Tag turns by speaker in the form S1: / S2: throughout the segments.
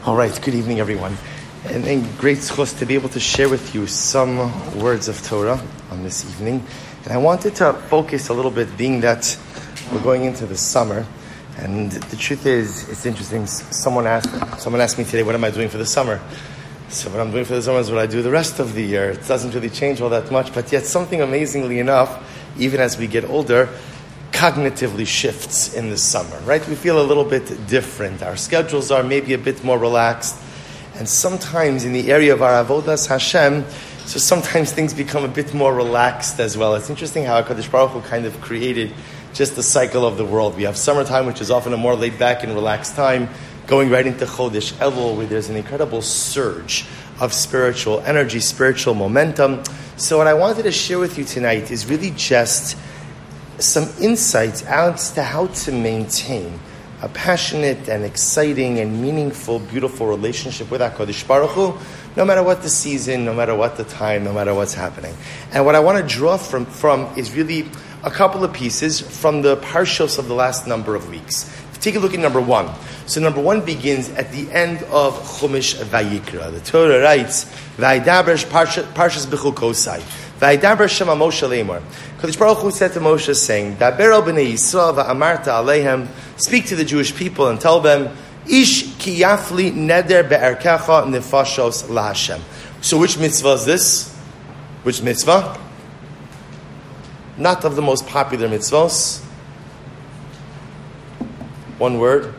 S1: All right, good evening, everyone. And great zchus to be able to share with you some words of Torah on this evening. And I wanted to focus a little bit, being that we're going into the summer. And the truth is, it's interesting. Someone asked me today, what am I doing for the summer? So what I'm doing for the summer is what I do the rest of the year. It doesn't really change all that much, but yet something amazingly enough, even as we get older, cognitively shifts in the summer, right? We feel a little bit different. Our schedules are maybe a bit more relaxed. And sometimes in the area of our avodas Hashem, so sometimes things become a bit more relaxed as well. It's interesting how HaKadosh Baruch Hu kind of created just the cycle of the world. We have summertime, which is often a more laid back and relaxed time, going right into Chodesh Elul, where there's an incredible surge of spiritual energy, spiritual momentum. So what I wanted to share with you tonight is really just some insights as to how to maintain a passionate and exciting and meaningful, beautiful relationship with HaKadosh Baruch Hu, no matter what the season, no matter what the time, no matter what's happening. And what I want to draw from is really a couple of pieces from the parshos of the last number of weeks. Take a look at number one. So number one begins at the end of Chumash Vayikra. The Torah writes, Vaydaber Parshas Bechukosai. Vaydaber Shema Moshe Lemor. Kadosh Baruch Hu said to Moshe, saying, Daber al bnei Yisrael va'amarta aleihem. Speak to the Jewish people and tell them, Ish ki yafli neder be'erkecha nefashos laHashem. So which mitzvah is this? Which mitzvah? Not of the most popular mitzvahs. One word.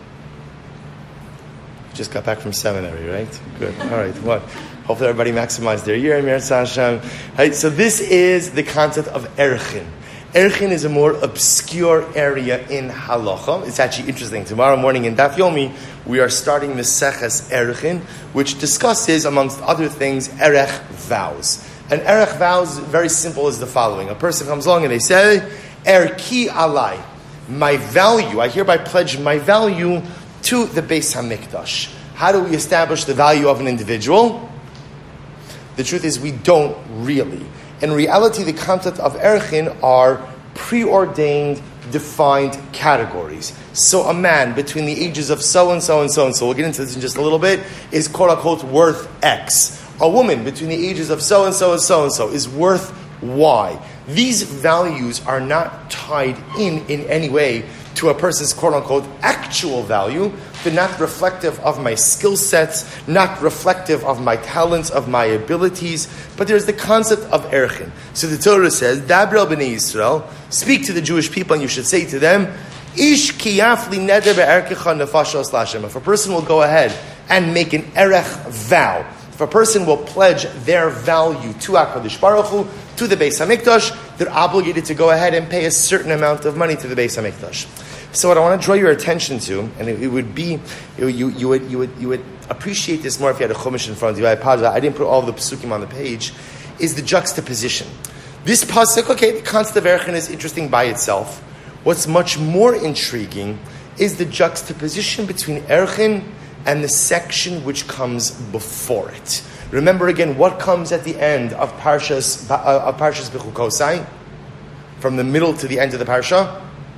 S1: Just got back from seminary, right? Good. All right. What? Hopefully everybody maximized their year. Right. So this is the concept of erchin. Erchin is a more obscure area in halacha. It's actually interesting. Tomorrow morning in Daf Yomi, we are starting Meseches Erchin, which discusses, amongst other things, erech vows. An erech vow is very simple as the following. A person comes along and they say, Erki alai, my value, I hereby pledge my value to the Beis HaMikdash. How do we establish the value of an individual? The truth is we don't really. In reality, the concept of erchin are preordained, defined categories. So a man between the ages of so and so and so and so, we'll get into this in just a little bit, is quote unquote worth X. A woman between the ages of so and so and so and so is worth Y. These values are not tied in any way to a person's quote-unquote actual value. They're not reflective of my skill sets, not reflective of my talents, of my abilities, but there's the concept of erchin. So the Torah says, Daber al bnei Yisrael, speak to the Jewish people and you should say to them, Ish ki yafli neder be'erkecha nefashos laHashem. If a person will go ahead and make an erech vow, if a person will pledge their value to HaKadosh Baruch Hu, to the Beis HaMikdash, they're obligated to go ahead and pay a certain amount of money to the Beis HaMikdash. So what I want to draw your attention to, and it would be, you would appreciate this more if you had a Chumash in front of you. I apologize, I didn't put all the Pesukim on the page, is the juxtaposition. This pasuk, okay, the concept of erchin is interesting by itself. What's much more intriguing is the juxtaposition between erchin and the section which comes before it. Remember again, what comes at the end of Parshas Bechukosai? From the middle to the end of the Parsha?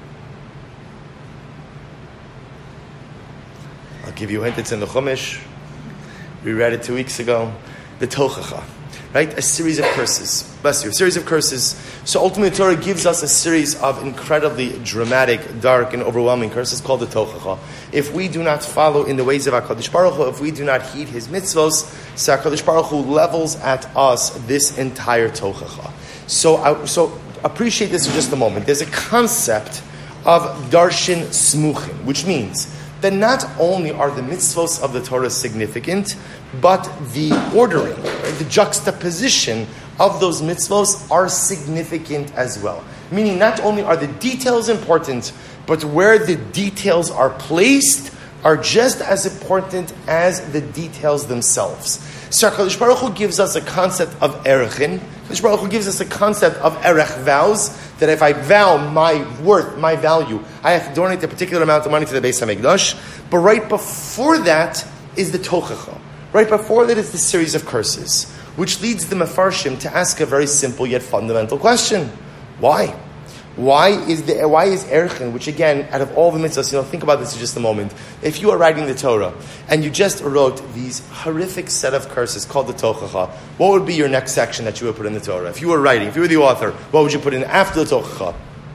S1: I'll give you a hint, it's in the Chumash. We read it 2 weeks ago. The Tochacha. Right? A series of curses. Bless you. A series of curses. So ultimately the Torah gives us a series of incredibly dramatic, dark, and overwhelming curses called the Tochacha. If we do not follow in the ways of HaKadosh Baruch Hu, if we do not heed His mitzvos, so HaKadosh Baruch Hu levels at us this entire Tochacha. So appreciate this in just a moment. There's a concept of Darshan Smuchim, which means that not only are the mitzvos of the Torah significant, but the ordering, the juxtaposition of those mitzvos are significant as well. Meaning not only are the details important, but where the details are placed are just as important as the details themselves. So HaKadosh Baruch Hu gives us a concept of erchin. HaKadosh Baruch Hu gives us a concept of erech vows, that if I vow my worth, my value, I have to donate a particular amount of money to the Beis HaMikdash. But right before that is the Tochacha. Right before that is the series of curses, which leads the Mefarshim to ask a very simple yet fundamental question. Why? Why is Erchin, which again, out of all the mitzvahs, think about this for just a moment. If you are writing the Torah, and you just wrote these horrific set of curses called the Tochacha, what would be your next section that you would put in the Torah? If you were writing, if you were the author, what would you put in after the Tochacha?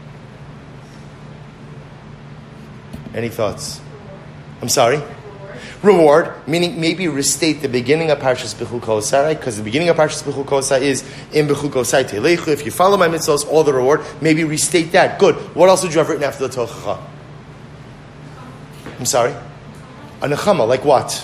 S1: Any thoughts? I'm sorry? Reward, meaning maybe restate the beginning of Parshas Bechukosai, right? Because the beginning of Parshas Bechukosai is in Bechukosai Telechu. If you follow my mitzvahs, all the reward, maybe restate that. Good. What else would you have written after the Tochacha? I'm sorry? A nechama, like what?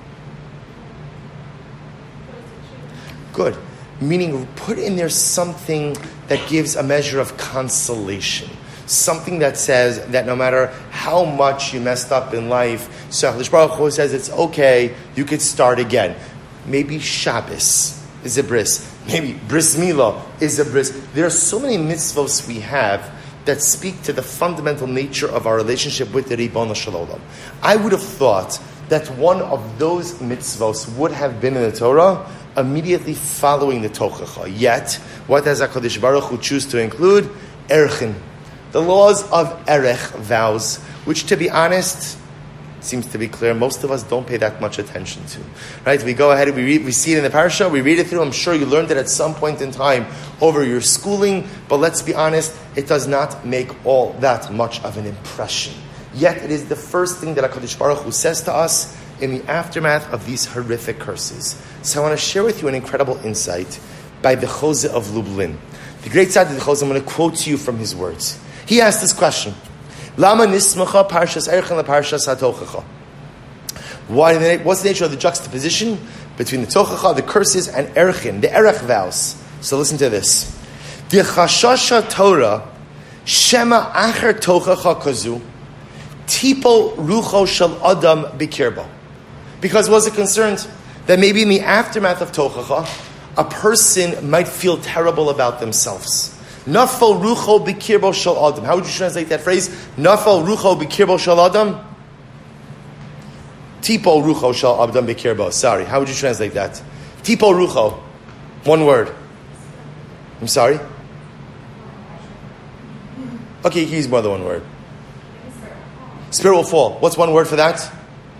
S1: Good. Meaning put in there something that gives a measure of consolation. Something that says that no matter how much you messed up in life, so HaKadosh Baruch Hu says it's okay, you could start again. Maybe Shabbos is a bris. Maybe Bris Milah is a bris. There are so many mitzvos we have that speak to the fundamental nature of our relationship with the Ribono Shel Olam. I would have thought that one of those mitzvos would have been in the Torah immediately following the Tochacha. Yet, what does HaKadosh Baruch Hu choose to include? Erchin. The laws of Erech vows, which to be honest, seems to be clear, most of us don't pay that much attention to. Right? We go ahead and we see it in the parasha, we read it through. I'm sure you learned it at some point in time over your schooling, but let's be honest, it does not make all that much of an impression. Yet it is the first thing that HaKadosh Baruch Hu says to us in the aftermath of these horrific curses. So I want to share with you an incredible insight by the Chozeh of Lublin. The great Tzaddik Chozeh, I'm going to quote to you from his words. He asked this question: Lama nismacha parshas erchin leparshas hatochacha? What's the nature of the juxtaposition between the tochacha, the curses, and erchin, the erech vows? So listen to this: the chashasha Torah shema acher tochacha kazu tipo rucho shel adam bikirbo. Because was it concerned that maybe in the aftermath of tochacha, a person might feel terrible about themselves? Nafal rucho bikirbo shel adam. How would you translate that phrase? Nafal rucho bikirbo shel adam? Tipo rucho shel adam bikirbo. Sorry, how would you translate that? Tipo rucho. One word. I'm sorry? Okay, you can use more than one word. Spirit will fall. What's one word for that?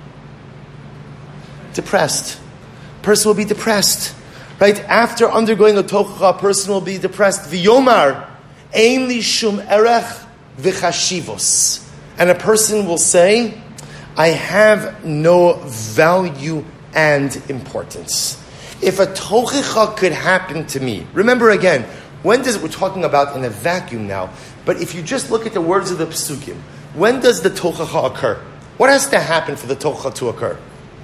S1: Depressed. Person will be depressed. Right? After undergoing a tochacha, a person will be depressed. V'yomar, ein li shum erech v'chashivos. And a person will say, I have no value and importance. If a tochacha could happen to me, remember again, we're talking about in a vacuum now, but if you just look at the words of the Pesukim, when does the tochacha occur? What has to happen for the tochacha to occur?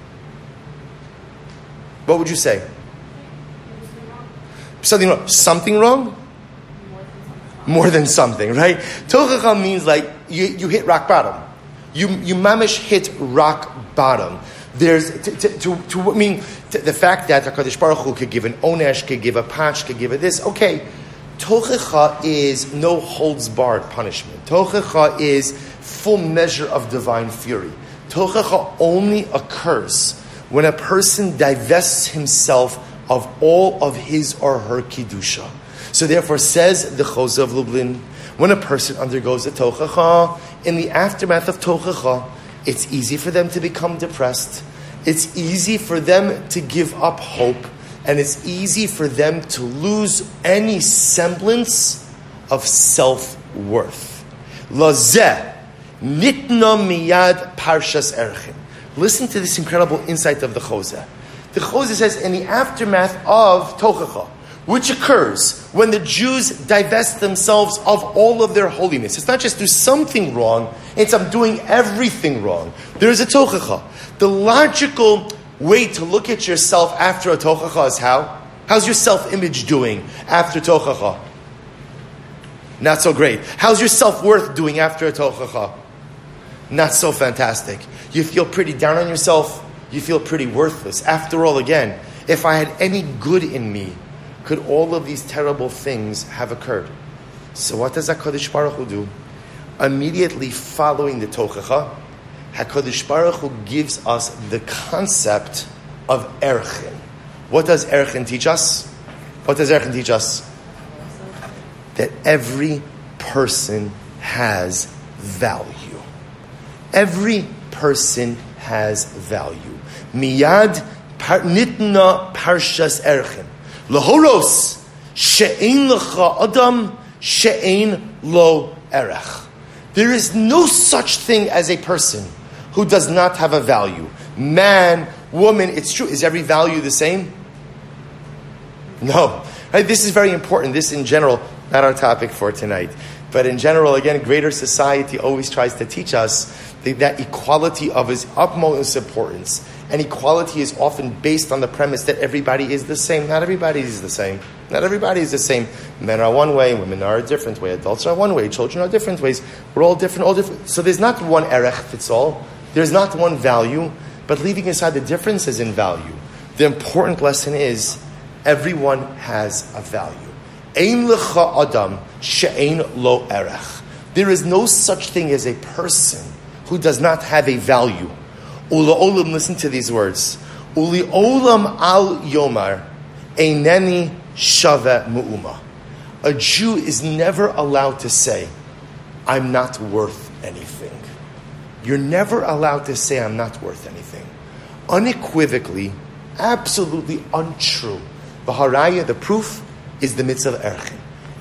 S1: What would you say? Something wrong. Something wrong? More than something, right? Tochacha means like you hit rock bottom. You mamish hit rock bottom. There's the fact that HaKadosh Baruch Hu could give an onesh, could give a patch, could give a this. Okay, tochacha is no holds barred punishment. Tochacha is full measure of divine fury. Tochacha only occurs when a person divests himself of all of his or her Kiddusha. So therefore, says the Chozeh of Lublin, when a person undergoes a tochacha, in the aftermath of tochacha, it's easy for them to become depressed. It's easy for them to give up hope. And it's easy for them to lose any semblance of self-worth. Lazeh, nitna miyad parshas erchin. Listen to this incredible insight of the Chozeh. The Chozeh says, in the aftermath of tochacha, which occurs when the Jews divest themselves of all of their holiness. It's not just do something wrong, it's I'm doing everything wrong. There is a tochacha. The logical way to look at yourself after a tochacha is how? How's your self-image doing after tochacha? Not so great. How's your self-worth doing after a tochacha? Not so fantastic. You feel pretty down on yourself. You feel pretty worthless. After all, again, if I had any good in me, could all of these terrible things have occurred? So what does HaKadosh Baruch Hu do? Immediately following the tochacha, HaKadosh Baruch Hu gives us the concept of erchin. What does erchin teach us? What does erchin teach us? That every person has value. Every person has value. Miyad nitna parshas erchin. Lahoros she'ein lecha adam she'ein lo erech. There is no such thing as a person who does not have a value. Man, woman, it's true. Is every value the same? No. Right? This is very important. This in general, not our topic for tonight. But in general, again, greater society always tries to teach us that equality of is utmost importance. And equality is often based on the premise that everybody is the same. Not everybody is the same. Not everybody is the same. Men are one way, women are a different way, adults are one way, children are different ways. We're all different. So there's not one erech fits all. There's not one value. But leaving aside the differences in value, the important lesson is everyone has a value. Ein lecha adam she'ein lo erech. There is no such thing as a person who does not have a value. Ula olam, listen to these words. Uli olam al yomar eineni shave mu'uma. A Jew is never allowed to say, I'm not worth anything. You're never allowed to say, I'm not worth anything. Unequivocally, absolutely untrue. V'haraya, the proof, is the mitzvah of erchin.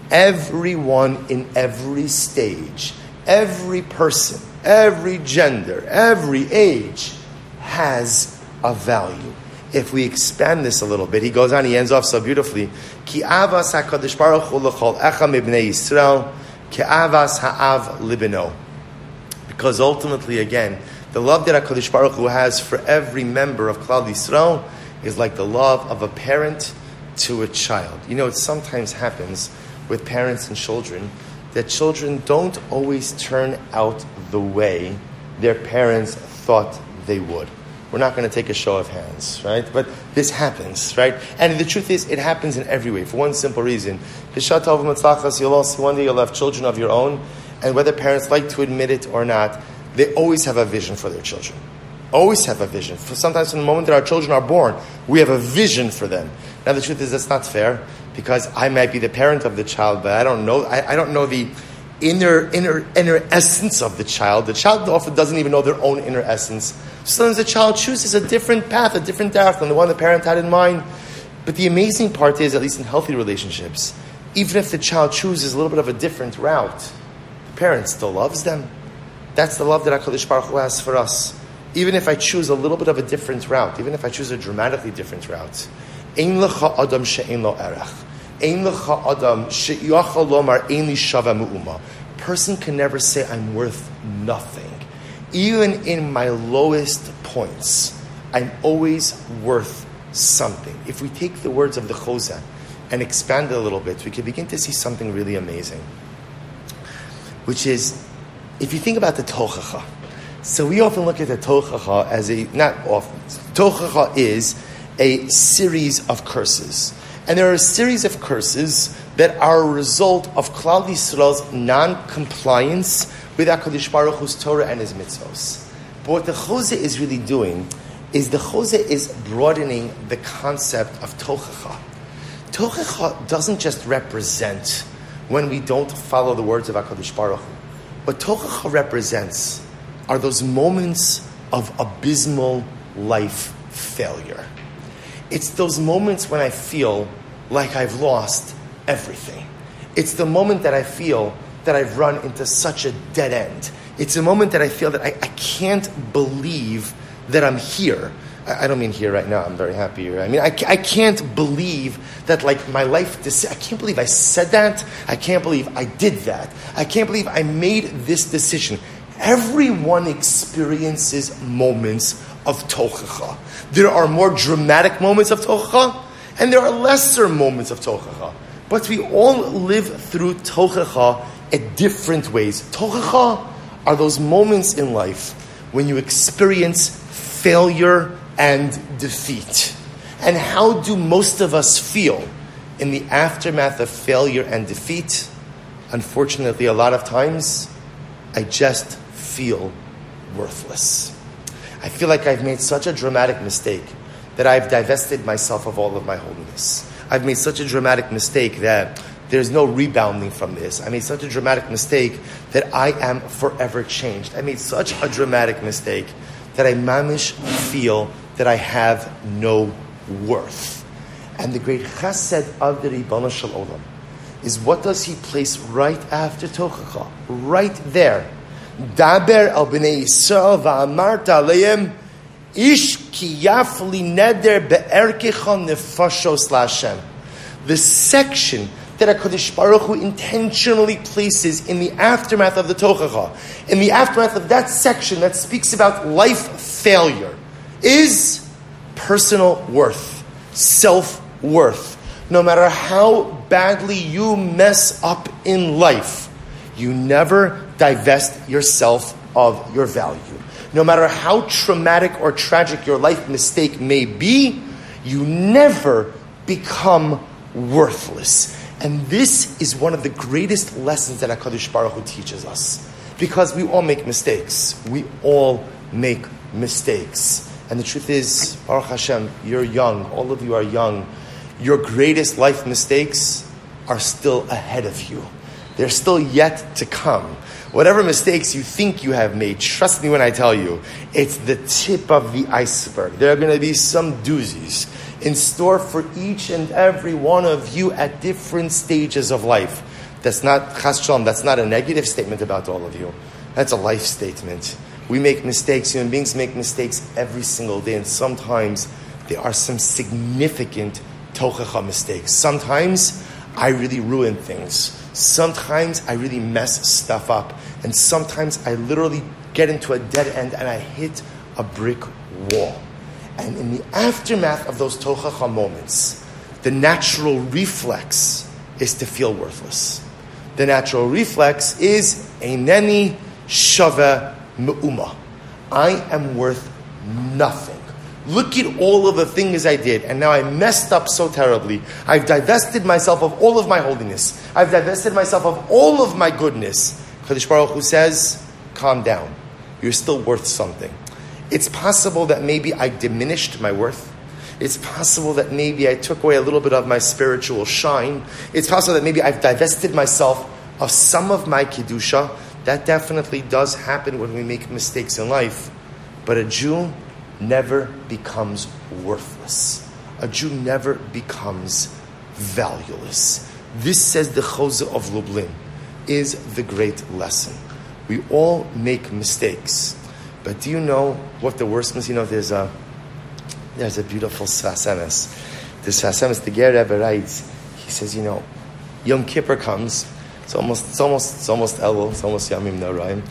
S1: Everyone in every stage, every person, every gender, every age has a value. If we expand this a little bit, he goes on, he ends off so beautifully. Ki avas hakadosh baruch hu l'chol echa mibnei Yisrael, ki avas ha'av libeno. Because ultimately, again, the love that HaKadosh Baruch Hu has for every member of Klal Yisrael is like the love of a parent to a child. You know, it sometimes happens with parents and children that children don't always turn out the way their parents thought they would. We're not going to take a show of hands, right? But this happens, right? And the truth is, it happens in every way, for one simple reason. You'll all see one day you'll have children of your own, and whether parents like to admit it or not, they always have a vision for their children. Always have a vision. Sometimes from the moment that our children are born, we have a vision for them. Now the truth is that's not fair, because I might be the parent of the child, but I don't know. I don't know the inner essence of the child. The child often doesn't even know their own inner essence. Sometimes the child chooses a different path, a different path than the one the parent had in mind. But the amazing part is, at least in healthy relationships, even if the child chooses a little bit of a different route, the parent still loves them. That's the love that HaKadosh Baruch Hu has for us. Even if I choose a little bit of a different route, even if I choose a dramatically different route, Ein lecha adam she'ein lo erech. Ein lecha adam she'yachal lomar ein li shava mu'uma. Person can never say, I'm worth nothing. Even in my lowest points, I'm always worth something. If we take the words of the Chozeh and expand it a little bit, we can begin to see something really amazing. Which is, if you think about the Tochacha, so we often look at the Tochacha as not often, Tochacha is a series of curses. And there are a series of curses that are a result of Klal Yisrael's non-compliance with HaKadosh Baruch Hu's Torah and His mitzvos. But what the Chozeh is really doing is the Chozeh is broadening the concept of Tochacha. Tochacha doesn't just represent when we don't follow the words of HaKadosh Baruch Hu. What Tochacha represents are those moments of abysmal life failure. It's those moments when I feel like I've lost everything. It's the moment that I feel that I've run into such a dead end. It's a moment that I feel that I can't believe that I'm here. I don't mean here right now. I'm very happy here. I mean, I can't believe that, like, my life, I can't believe I said that. I can't believe I did that. I can't believe I made this decision. Everyone experiences moments of Tochacha. There are more dramatic moments of Tochacha, and there are lesser moments of Tochacha. But we all live through Tochacha at different ways. Tochacha are those moments in life when you experience failure and defeat. And how do most of us feel in the aftermath of failure and defeat? Unfortunately, a lot of times, I just feel worthless. I feel like I've made such a dramatic mistake that I've divested myself of all of my holiness. I've made such a dramatic mistake that there's no rebounding from this. I made such a dramatic mistake that I am forever changed. I made such a dramatic mistake that I mamish feel that I have no worth. And the great chesed of the Ribono Shel Olam is, what does he place right after Tochacha? Right there. Daber al b'nei Yisrael va'amarta aleim ish ki yafli neder be'erkecha nefashos la'Hashem. The section that HaKadosh Baruch Hu intentionally places in the aftermath of the Tochacha, in the aftermath of that section that speaks about life failure, is personal worth, self-worth. No matter how badly you mess up in life, you never divest yourself of your value. No matter how traumatic or tragic your life mistake may be, you never become worthless. And this is one of the greatest lessons that HaKadosh Baruch Hu teaches us. Because we all make mistakes. We all make mistakes. And the truth is, Baruch Hashem, you're young. All of you are young. Your greatest life mistakes are still ahead of you. They're still yet to come. Whatever mistakes you think you have made, trust me when I tell you, it's the tip of the iceberg. There are going to be some doozies in store for each and every one of you at different stages of life. That's not chas shalom, that's not a negative statement about all of you. That's a life statement. We make mistakes, human beings make mistakes every single day, and sometimes there are some significant tochacha mistakes. Sometimes I really ruin things. Sometimes I really mess stuff up. And sometimes I literally get into a dead end and I hit a brick wall. And in the aftermath of those tochacha moments, the natural reflex is to feel worthless. The natural reflex is eineni shava me'uma. I am worth nothing. Look at all of the things I did, and now I messed up so terribly. I've divested myself of all of my holiness. I've divested myself of all of my goodness. Kadosh Baruch Hu says, calm down. You're still worth something. It's possible that maybe I diminished my worth. It's possible that maybe I took away a little bit of my spiritual shine. It's possible that maybe I've divested myself of some of my kedusha. That definitely does happen when we make mistakes in life. But a Jew never becomes worthless. A Jew never becomes valueless. This, says the Chozeh of Lublin, is the great lesson. We all make mistakes. But do you know what the worst mistake? You know, there's a beautiful Sfas Emes. The Sfas Emes, the Ger Rebbe writes, he says, you know, Yom Kippur comes. It's almost Elul. It's almost Yamim Noraim.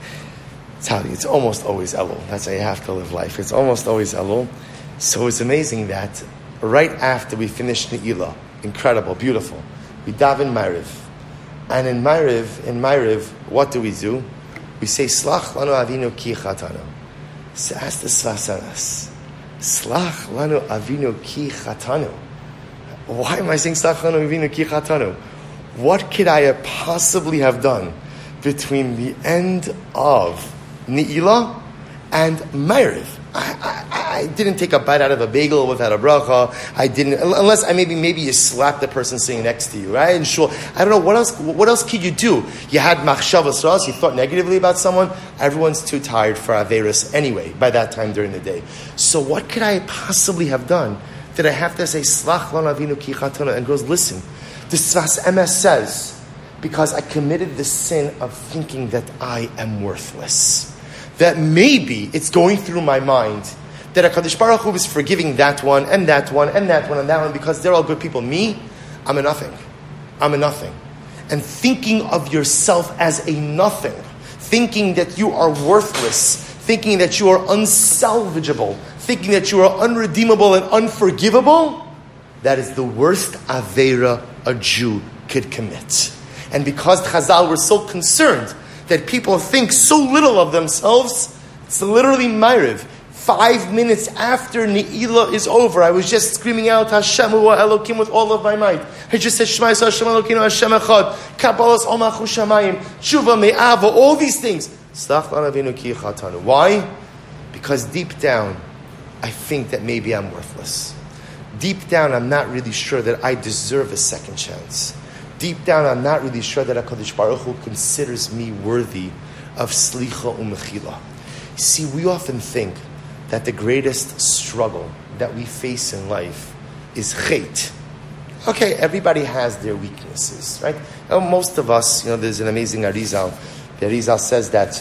S1: It's almost always Elul. That's how you have to live life. It's almost always Elul. So it's amazing that right after we finish Ne'ilah, incredible, beautiful, we daven Ma'ariv. And in Ma'ariv, what do? We say, Slach lanu avinu ki chatanu. So ask the Sfas Emes, Slach lanu avinu ki chatanu. Why am I saying Slach lanu avinu ki chatanu? What could I possibly have done between the end of Ne'ilah and Ma'ariv? I didn't take a bite out of a bagel without a bracha. I didn't, unless maybe you slapped the person sitting next to you, right? And sure, I don't know, what else could you do? You had machshavas ras, you thought negatively about someone. Everyone's too tired for Averis anyway, by that time during the day. So what could I possibly have done? Did I have to say, Slach lanu avinu ki chatanu? And goes, listen, the Sfas Emes says, because I committed the sin of thinking that I am worthless. That maybe it's going through my mind that HaKadosh Baruch Hu is forgiving that one, and that one, and that one, and that one, because they're all good people. Me, I'm a nothing. I'm a nothing. And thinking of yourself as a nothing, thinking that you are worthless, thinking that you are unsalvageable, thinking that you are unredeemable and unforgivable, that is the worst Aveira a Jew could commit. And because Chazal were so concerned that people think so little of themselves, it's literally Ma'ariv. 5 minutes after Ne'ilah is over, I was just screaming out, Hashem hu Elokim, with all of my might. I just said, Shema Yisrael, Hashem Elokim, Hashem Echad, Kabbalas Omachu Shamayim, Tshuva Me'ava, all these things. Slach lanu avinu ki chatanu. Why? Because deep down, I think that maybe I'm worthless. Deep down, I'm not really sure that I deserve a second chance. deep down I'm not really sure that HaKadosh Baruch Hu considers me worthy of slicha u'mechila. See, we often think that the greatest struggle that we face in life is chet. Okay, everybody has their weaknesses, right? Most of us, there's an amazing Arizal. The Arizal says that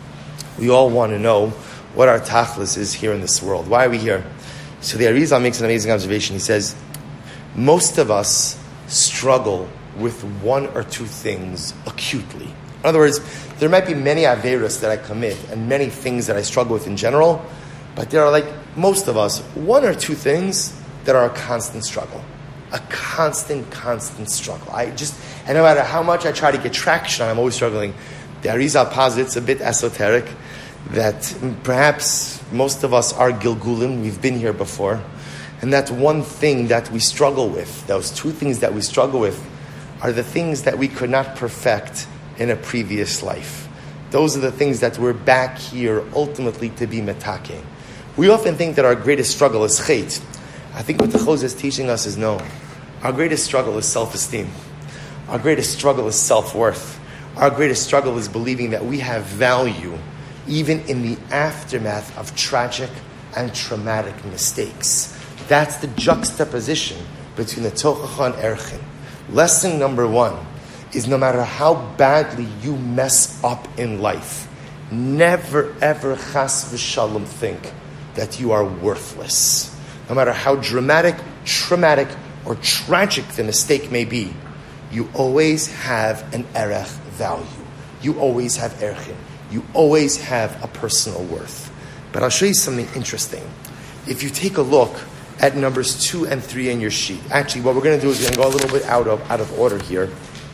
S1: we all want to know what our tachlis is here in this world. Why are we here? So the Arizal makes an amazing observation. He says, most of us struggle with one or two things acutely. In other words, there might be many averos that I commit and many things that I struggle with in general, but there are, like most of us, one or two things that are a constant struggle. A constant struggle. And no matter how much I try to get traction, I'm always struggling. The Arizal posits, a bit esoteric, that perhaps most of us are Gilgulim, we've been here before, and that one thing that we struggle with, those two things that we struggle with, are the things that we could not perfect in a previous life. Those are the things that we're back here ultimately to be metake. We often think that our greatest struggle is chet. I think what the Chos is teaching us is no. Our greatest struggle is self-esteem. Our greatest struggle is self-worth. Our greatest struggle is believing that we have value even in the aftermath of tragic and traumatic mistakes. That's the juxtaposition between the Tochacha and Erchin. Lesson number one is no matter how badly you mess up in life, never ever chas v'shalom think that you are worthless. No matter how dramatic, traumatic, or tragic the mistake may be, you always have an erech value. You always have erchin. You always have a personal worth. But I'll show you something interesting. If you take a look at numbers 2 and 3 in your sheet. Actually, what we're going to do is we're going to go a little bit out of order here.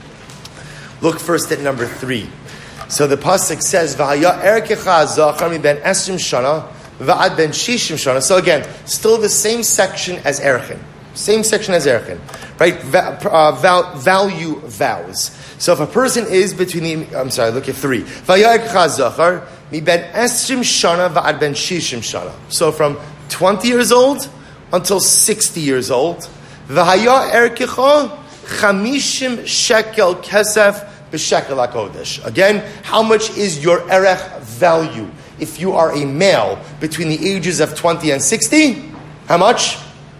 S1: Look first at number 3. So the pasuk says, "V'haya erkecha zachar mi ben esrim shana v'ad ben shishim shana." So again, still the same section as erchin. Same section as erchin, right? Value vows. So if a person is between look at 3. "V'haya erkecha zachar mi ben esrim shana v'ad ben shishim shana." So from 20 years old until 60 years old. V'haya erkecha 50 shekel kesef b'shekel HaKodesh. Again, how much is your erech value? If you are a male between the ages of 20 and 60, how much?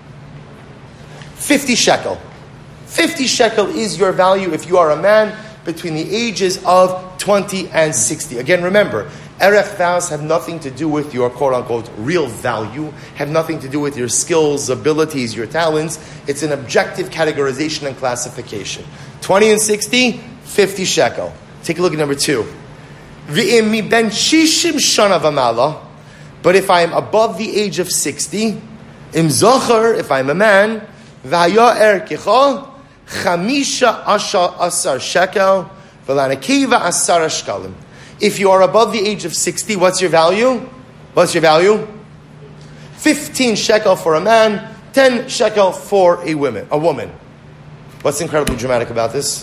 S1: 50 shekel. 50 shekel is your value if you are a man between the ages of 20 and 60. Again, remember, erech vows have nothing to do with your quote-unquote real value, have nothing to do with your skills, abilities, your talents. It's an objective categorization and classification. 20 and 60, 50 shekel. Take a look at number 2. V'im mi ben shishim shana v'mala, but if I am above the age of 60, im zocher, if I'm a man, v'haya erkecha, 15 shekel, v'lanakiva 10 shkalim. If you are above the age of 60, what's your value? What's your value? 15 shekel for a man, 10 shekel for a woman. What's incredibly dramatic about this?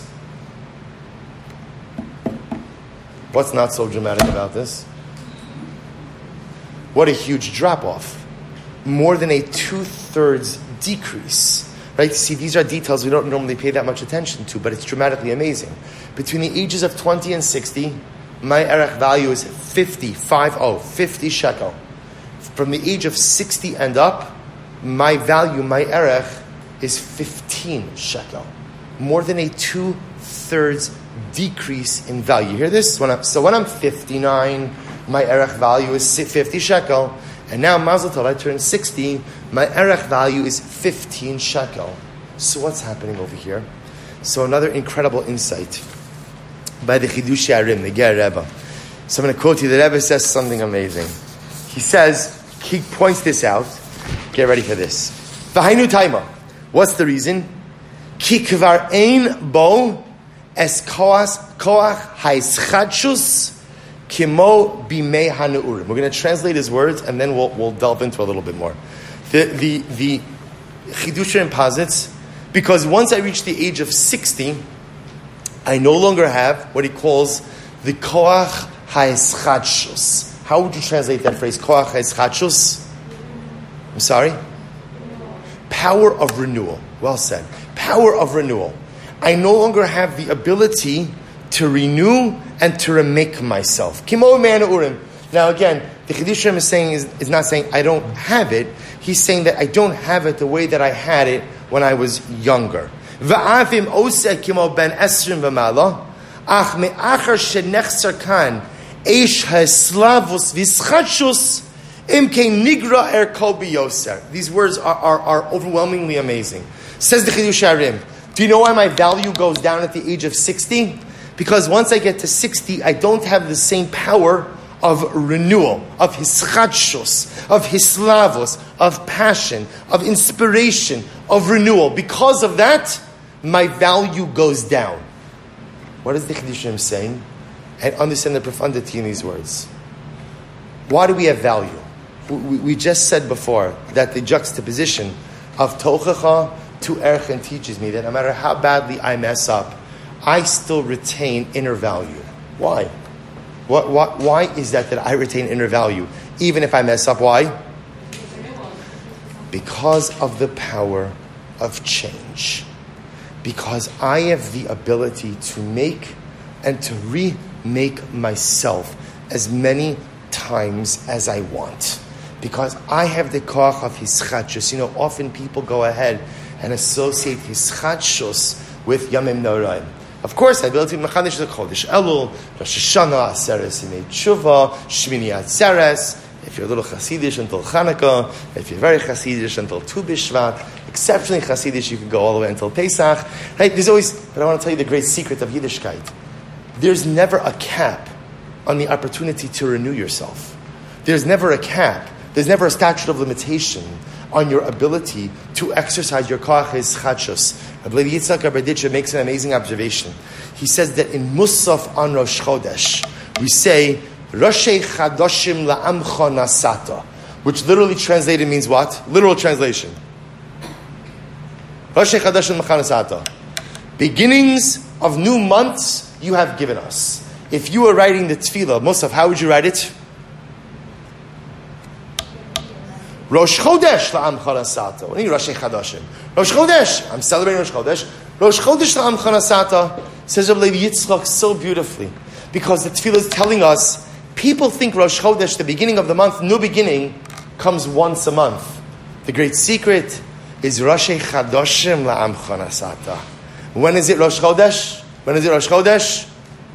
S1: What's not so dramatic about this? What a huge drop-off. More than a 2/3 decrease. Right? See, these are details we don't normally pay that much attention to, but it's dramatically amazing. Between the ages of 20 and 60, my erech value is 50 shekel. From the age of 60 and up, my value, my erech, is 15 shekel. More than a 2/3 decrease in value. You hear this? When I'm 59, my erech value is 50 shekel. And now, Mazel Tov, I turn 60, my erech value is 15 shekel. So what's happening over here? So another incredible insight by the Chidushei Arim, the Ger Rebbe. So I'm going to quote you. The Rebbe says something amazing. He points this out. Get ready for this. V'hainu taima. What's the reason? Ki kvar ein bo es koach haischadshus kimo bimei haneurim. We're going to translate his words and then we'll delve into a little bit more. The Chidushei posits, because once I reach the age of 60, I no longer have what he calls the koach haischadshus. How would you translate that phrase? Koach haischadshus? I'm sorry? Power of renewal. Well said. Power of renewal. I no longer have the ability to renew and to remake myself. Kimo man urim. Now again, the Chiddushei HaRim is not saying I don't have it. He's saying that I don't have it the way that I had it when I was younger. Va'avim oseh kimo ben esrim v'mala, ach me'achar shenechsar kan eish ha'eslavus v'schatshus imkein nigra kol biyoser. These words are overwhelmingly amazing. Says the Chiddushei HaRim, do you know why my value goes down at the age of 60? Because once I get to 60, I don't have the same power of renewal, of hischatshus, of hislavos, of passion, of inspiration, of renewal. Because of that, my value goes down. What is the Chiddushei HaRim saying? And understand the profundity in these words. Why do we have value? We just said before that the juxtaposition of tochacha to erchen teaches me that no matter how badly I mess up, I still retain inner value. Why? Why is that I retain inner value? Even if I mess up, why? Because of the power of change. Because I have the ability to make and to remake myself as many times as I want. Because I have the koach of hischatshus. Often people go ahead and associate hischatshus with Yamim Noraim. Of course, I ability to mechadish the Chodesh Elul, Rosh Hashanah, Aseres Yimei Tshuva, Shmini Atzeres. If you're a little Hasidish until Chanukah, if you're very Hasidish until Tu B'Shvat, exceptionally Hasidish, you can go all the way until Pesach. Right? But I want to tell you the great secret of Yiddishkeit. There's never a cap on the opportunity to renew yourself. There's never a cap. There's never a statute of limitation on your ability to exercise your koach hischatshus. Rabbi Yitzchak Aberditcher makes an amazing observation. He says that in Musaf on Rosh Chodesh, we say, Roshei Chadoshim la'amcha nasata, which literally translated means what? Literal translation. Roshei Chadoshim la'amcha nasata. Beginnings of new months you have given us. If you were writing the tefillah, Musaf, how would you write it? Rosh Chodesh la'amcha nasata. What do you mean Rosh Chodesh? Rosh Chodesh. I'm celebrating Rosh Chodesh. Rosh Chodesh la'amcha nasata, says Rabbi Levi Yitzchak so beautifully. Because the tefillah is telling us, people think Rosh Chodesh, the beginning of the month, new beginning, comes once a month. The great secret is Rosh Chodoshim la'amcha nasata. When is it Rosh Chodesh? When is it Rosh Chodesh?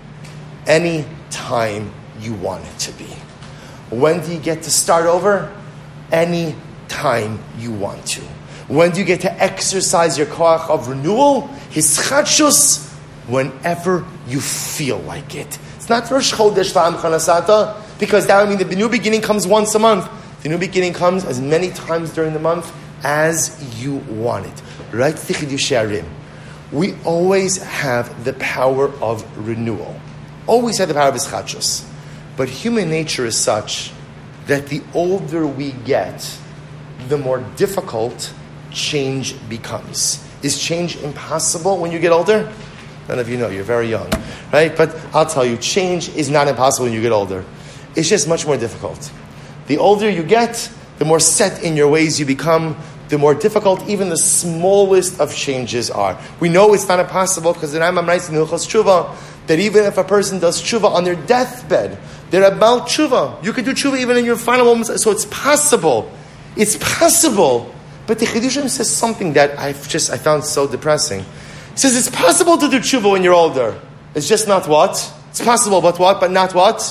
S1: Any time you want it to be. When do you get to start over? Any time you want to. When do you get to exercise your koach of renewal? Hischatshus, whenever you feel like it. It's not Rosh Chodesh la'amcha nasata, because that would mean the new beginning comes once a month. The new beginning comes as many times during the month as you want it. Right? The Chiddushei HaRim. We always have the power of renewal. Always have the power of hischatshus. But human nature is such that the older we get, the more difficult change becomes. Is change impossible when you get older? None of you know, you're very young, right? But I'll tell you, change is not impossible when you get older. It's just much more difficult. The older you get, the more set in your ways you become, the more difficult even the smallest of changes are. We know it's not impossible because the Rambam writes in Hilchos Tshuva that even if a person does tshuva on their deathbed, they're about tshuva. You can do tshuva even in your final moments, so it's possible. It's possible. But the Chiddushei HaRim says something that I found so depressing. He says it's possible to do tshuva when you're older. It's just not what? It's possible, but what? But not what?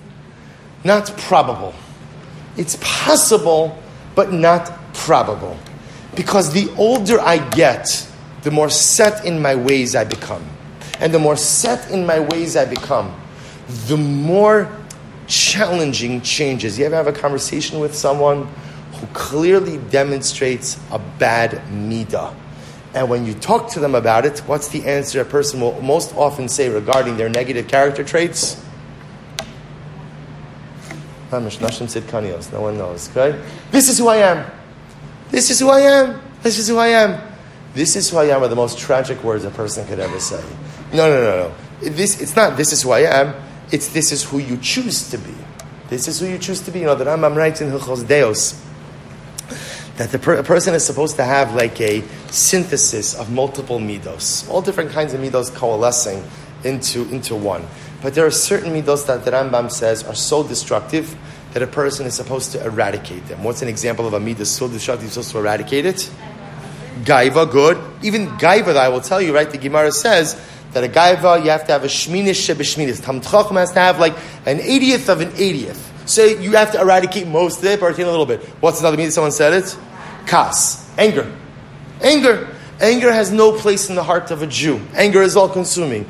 S1: Not probable. It's possible, but not probable. Because the older I get, the more set in my ways I become. And the more set in my ways I become, the more challenging changes. You ever have a conversation with someone who clearly demonstrates a bad midah? And when you talk to them about it, what's the answer a person will most often say regarding their negative character traits? No one knows, okay? This is who I am. This is who I am. This is who I am. This is who I am are the most tragic words a person could ever say. No. It's not this is who I am. It's this is who you choose to be. This is who you choose to be. The Rambam writes in Hilchos Deos that a person is supposed to have like a synthesis of multiple midos, all different kinds of midos coalescing into one. But there are certain midos that the Rambam says are so destructive that a person is supposed to eradicate them. What's an example of a midah so destructive you're supposed to eradicate it? Gaiva, good. Even gaiva, I will tell you, right? The Gemara says that a gaiva, you have to have a shminish shebeshminis. Talmid Chacham has to have like an 80th of an 80th. So you have to eradicate most of it, but a little bit. What's another meaning? Someone said it? Kas. Anger. Anger has no place in the heart of a Jew. Anger is all-consuming.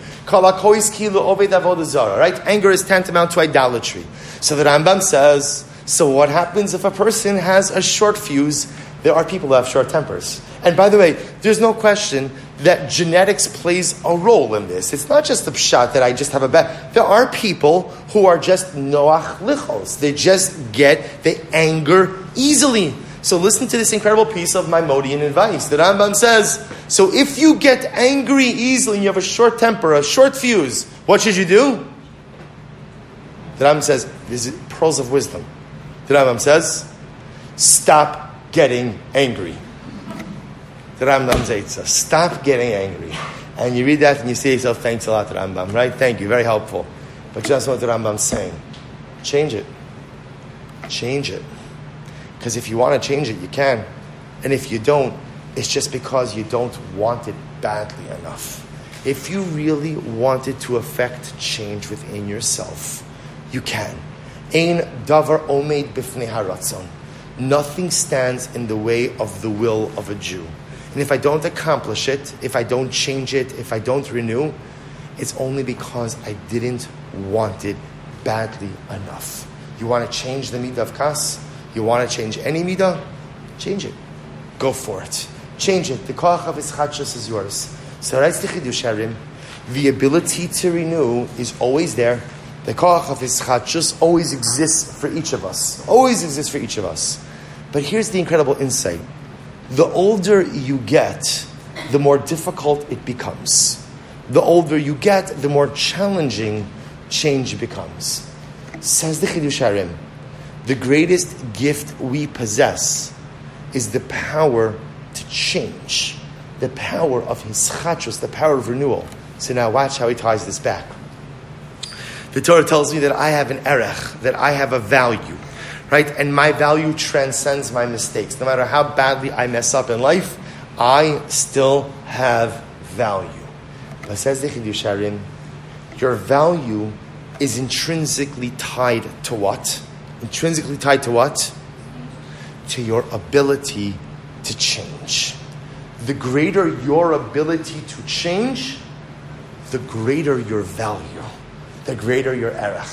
S1: Right? Anger is tantamount to idolatry. So the Rambam says, so what happens if a person has a short fuse? There are people who have short tempers. And by the way, there's no question that genetics plays a role in this. It's not just the pshat that I just have a bad. There are people who are just noach lichos. They anger easily. So listen to this incredible piece of Maimonidean advice. The Rambam says, so if you get angry easily and you have a short temper, a short fuse, what should you do? The Rambam says, this is pearls of wisdom. The Rambam says, stop getting angry. The Rambam says, stop getting angry. And you read that and you say to yourself, thanks a lot, Rambam, right? Thank you, very helpful. But just what the Rambam's saying. Change it. Change it. Because if you want to change it, you can. And if you don't, it's just because you don't want it badly enough. If you really wanted to affect change within yourself, you can. Ein davar omeid b'fnei haratzon. Nothing stands in the way of the will of a Jew. And if I don't accomplish it, if I don't change it, if I don't renew, it's only because I didn't want it badly enough. You want to change the midah of kas? You want to change any midah? Change it. Go for it. Change it. The koach of ischachos is yours. So writes the Chidush Harim, the ability to renew is always there. The koach of ischachos always exists for each of us. Always exists for each of us. But here's the incredible insight. The older you get, the more difficult it becomes. The older you get, the more challenging change becomes. Says the Chidush Harim, the greatest gift we possess is the power to change. The power of hischachos, the power of renewal. So now watch how he ties this back. The Torah tells me that I have an erech, that I have a value. Right? And my value transcends my mistakes. No matter how badly I mess up in life, I still have value. But says the Chidush Harim, your value is intrinsically tied to what? Intrinsically tied to what? To your ability to change. The greater your ability to change, the greater your value, the greater your erech.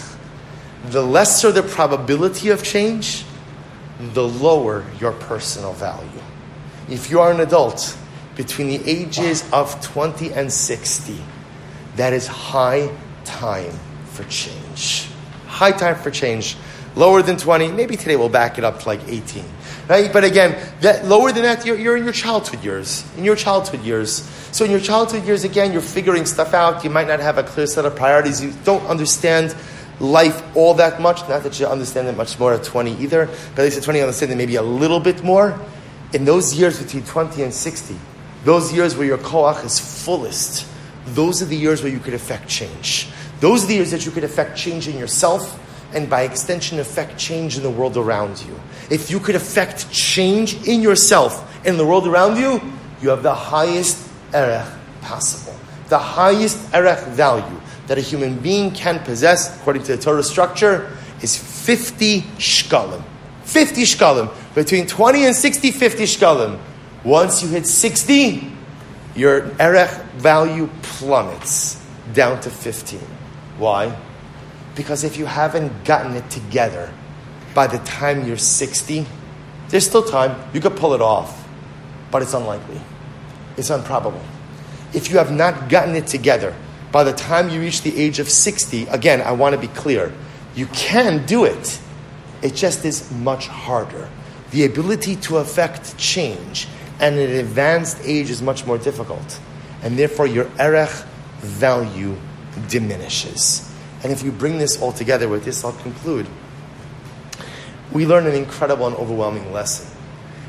S1: The lesser the probability of change, the lower your personal value. If you are an adult between the ages of 20 and 60, that is high time for change. High time for change. Lower than 20, maybe today we'll back it up to like 18. Right? But again, that lower than that, you're in your childhood years. In your childhood years. So in your childhood years, again, you're figuring stuff out. You might not have a clear set of priorities. You don't understand life all that much. Not that you understand it much more at 20 either. But at least at 20 you understand it maybe a little bit more. In those years between 20 and 60, those years where your koach is fullest, those are the years where you could affect change. Those are the years that you could affect change in yourself, and by extension affect change in the world around you. If you could affect change in yourself and in the world around you, you have the highest erech possible. The highest erech value that a human being can possess, according to the Torah structure, is 50 shkalim. 50 shkalim. Between 20 and 60, 50 shkalim. Once you hit 60, your erech value plummets down to 15. Why? Because if you haven't gotten it together by the time you're 60, there's still time. You could pull it off, but it's unlikely. It's improbable. If you have not gotten it together by the time you reach the age of 60, again, I want to be clear. You can do it. It just is much harder. The ability to affect change at an advanced age is much more difficult. And therefore, your erech value diminishes. And if you bring this all together with this, I'll conclude. We learn an incredible and overwhelming lesson.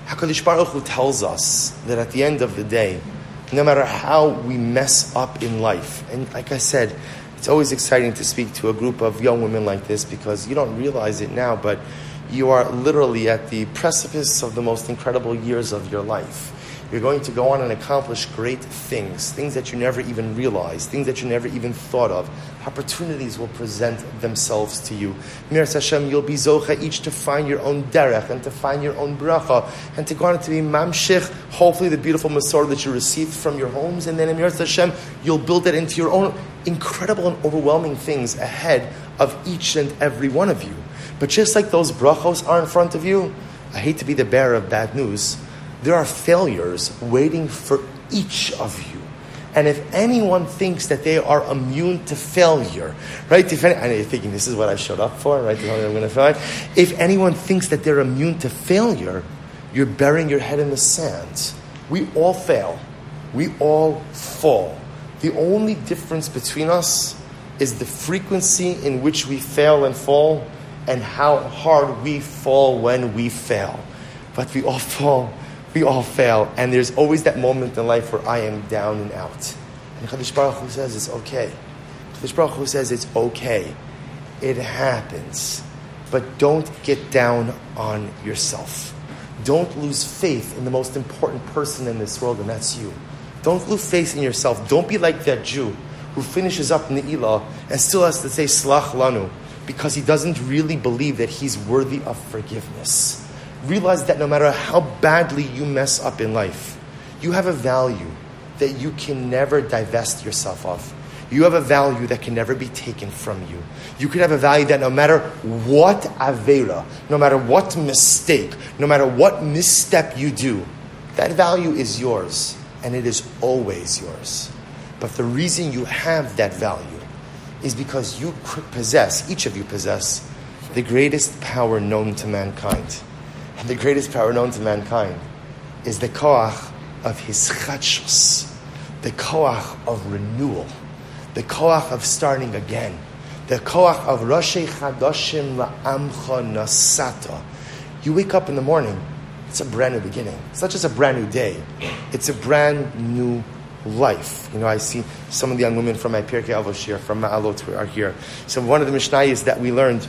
S1: HaKadosh Baruch Hu tells us that at the end of the day, no matter how we mess up in life, and like I said, it's always exciting to speak to a group of young women like this because you don't realize it now, but you are literally at the precipice of the most incredible years of your life. You're going to go on and accomplish great things that you never even realized, things that you never even thought of. Opportunities will present themselves to you. Miras Hashem, you'll be zocha each to find your own derech and to find your own bracha and to go on to be mamshich, hopefully the beautiful Masorah that you received from your homes, and then in Miras Hashem, you'll build it into your own incredible and overwhelming things ahead of each and every one of you. But just like those brachos are in front of you, I hate to be the bearer of bad news, there are failures waiting for each of you. And if anyone thinks that they are immune to failure, right? And you're thinking, this is what I showed up for, right? I'm going to fail. If anyone thinks that they're immune to failure, you're burying your head in the sand. We all fail. We all fall. The only difference between us is the frequency in which we fail and fall and how hard we fall when we fail. But we all fall. We all fail, and there's always that moment in life where I am down and out. And Kadosh Baruch Hu says it's okay. Kadosh Baruch Hu says it's okay. It happens. But don't get down on yourself. Don't lose faith in the most important person in this world, and that's you. Don't lose faith in yourself. Don't be like that Jew who finishes up Ne'ilah and still has to say Slach Lanu because he doesn't really believe that he's worthy of forgiveness. Realize that no matter how badly you mess up in life, you have a value that you can never divest yourself of. You have a value that can never be taken from you. You could have a value that no matter what avera, no matter what mistake, no matter what misstep you do, that value is yours, and it is always yours. But the reason you have that value is because you possess, each of you possess, the greatest power known to mankind. And the greatest power known to mankind is the koach of hischatshus, the koach of renewal, the koach of starting again, the koach of Roshei Chadashim La'amcha Nasata. You wake up in the morning, it's a brand new beginning. It's not just a brand new day, it's a brand new life. You know, I see some of the young women from my Pirkei Avos here, from Ma'alot, are here. So one of the Mishnayos that we learned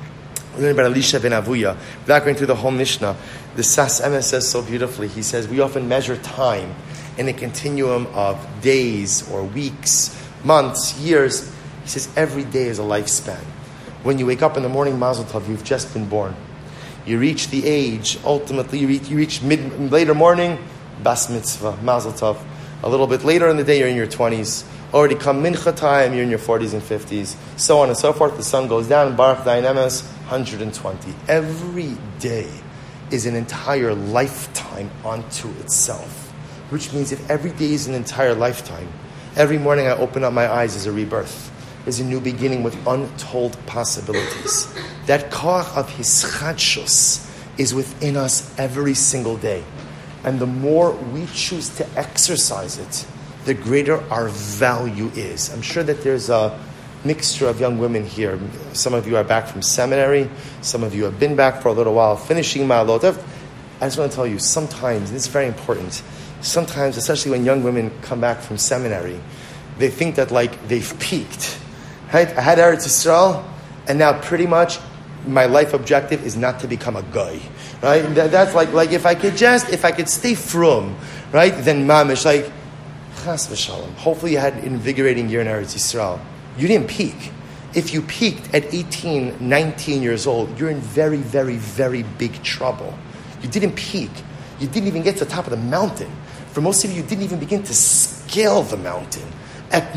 S1: about Elisha ben Avuya, without going through the whole Mishnah, the Sas Emes says so beautifully. He says, we often measure time in a continuum of days or weeks, months, years. He says, every day is a lifespan. When you wake up in the morning, Mazel Tov, you've just been born. You reach the age, ultimately you reach later morning, Bas Mitzvah, Mazel Tov. A little bit later in the day, you're in your 20s. Already come Mincha time, you're in your 40s and 50s. So on and so forth. The sun goes down, Baruch Dayan Emes, 120. Every day is an entire lifetime unto itself. Which means if every day is an entire lifetime, every morning I open up my eyes as a rebirth. Is a new beginning with untold possibilities. That koach of hischatshus is within us every single day. And the more we choose to exercise it, the greater our value is. I'm sure that there's a mixture of young women here. Some of you are back from seminary. Some of you have been back for a little while, finishing Ma'alot. I just want to tell you, sometimes, this is very important, sometimes, especially when young women come back from seminary, they think that like they've peaked. Right? I had Eretz Yisrael, and now pretty much my life objective is not to become a guy. Right? That's like if I could stay frum, right? Then mamish, like, chas v'shalom. Hopefully you had an invigorating year in Eretz Yisrael. You didn't peak. If you peaked at 18, 19 years old, you're in very, very, very big trouble. You didn't peak. You didn't even get to the top of the mountain. For most of you, you didn't even begin to scale the mountain. At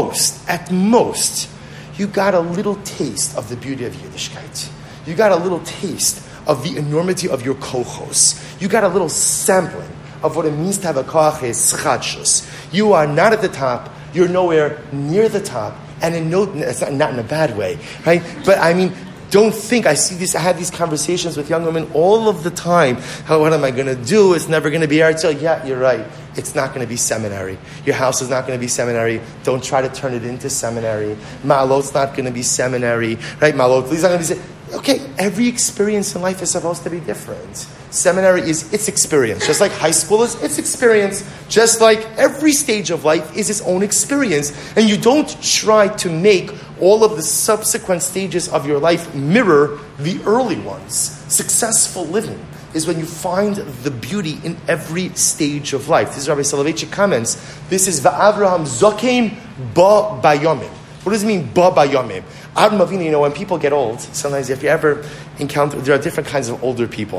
S1: most, you got a little taste of the beauty of Yiddishkeit. You got a little taste of the enormity of your kochos. You got a little sampling of what it means to have a koach hischatshus. You are not at the top. You're nowhere near the top. And it's not in a bad way, right? But I mean, don't think, I have these conversations with young women all of the time. What am I going to do? It's never going to be Eretz Yisrael. Yeah, you're right. It's not going to be seminary. Your house is not going to be seminary. Don't try to turn it into seminary. Ma'alot's not going to be seminary, right? Ma'alot, please not going to be Okay, every experience in life is supposed to be different. Seminary is its experience, just like high school is its experience, just like every stage of life is its own experience. And you don't try to make all of the subsequent stages of your life mirror the early ones. Successful living is when you find the beauty in every stage of life. This is Rabbi Soloveitchik comments. This is Va'avraham Zokein Ba Bayomim. What does it mean, Ba Bayomim? Avraham Avinu, when people get old, sometimes if you ever encounter, there are different kinds of older people.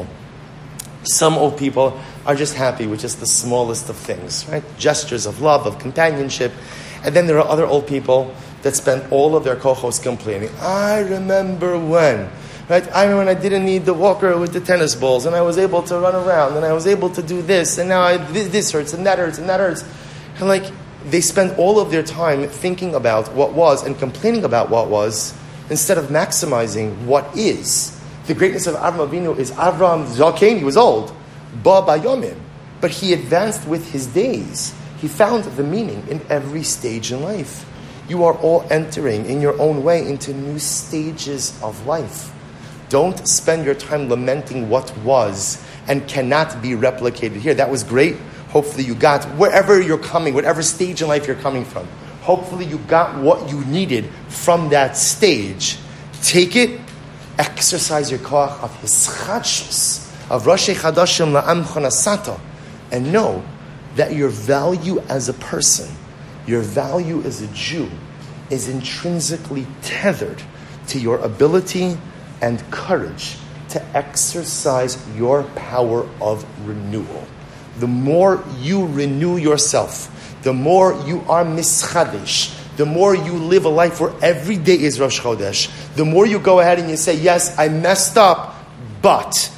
S1: Some old people are just happy with just the smallest of things, right? Gestures of love, of companionship. And then there are other old people that spend all of their kochos complaining. I remember when, right? I remember when I didn't need the walker with the tennis balls, and I was able to run around, and I was able to do this, and now this hurts, and that hurts, and that hurts. And they spend all of their time thinking about what was and complaining about what was, instead of maximizing what is. The greatness of Avraham Avinu is Avraham Zakein, he was old, Ba Bayomim, but he advanced with his days. He found the meaning in every stage in life. You are all entering in your own way into new stages of life. Don't spend your time lamenting what was and cannot be replicated here. That was great. Hopefully you got, wherever you're coming, whatever stage in life you're coming from, hopefully you got what you needed from that stage. Take it, exercise your koach of hischadshus, of Roshei Chadashim La'am Chonasata, and know that your value as a person, your value as a Jew, is intrinsically tethered to your ability and courage to exercise your power of renewal. The more you renew yourself, the more you are mischadesh, the more you live a life where every day is Rosh Chodesh, the more you go ahead and you say, yes, I messed up, but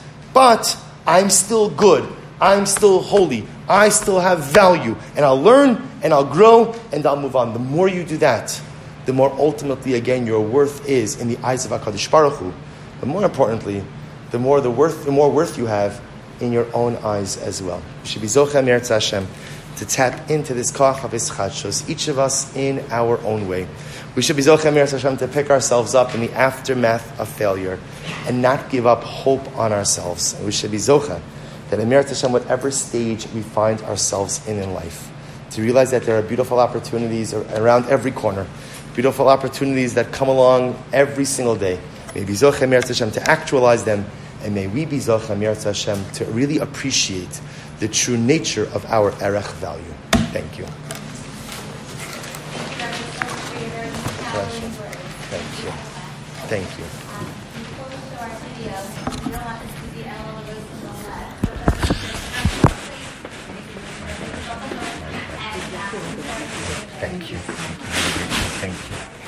S1: I'm still good, I'm still holy, I still have value, and I'll learn, and I'll grow, and I'll move on. The more you do that, the more ultimately, again, your worth is in the eyes of HaKadosh Baruch Hu. But more importantly, the more worth you have in your own eyes as well. You should be Zocheh Meretz Hashem to tap into this koach of hischadshus, each of us in our own way. We should be Zocheh Meretz Hashem to pick ourselves up in the aftermath of failure and not give up hope on ourselves. And we should be Zocheh that in Meretz Hashem, whatever stage we find ourselves in life, to realize that there are beautiful opportunities around every corner, beautiful opportunities that come along every single day. May be Zocheh Meretz Hashem to actualize them, and may we be Zocheh Meretz Hashem to really appreciate the true nature of our erech value. Thank you. Thank you. Thank you. Thank you. Thank you.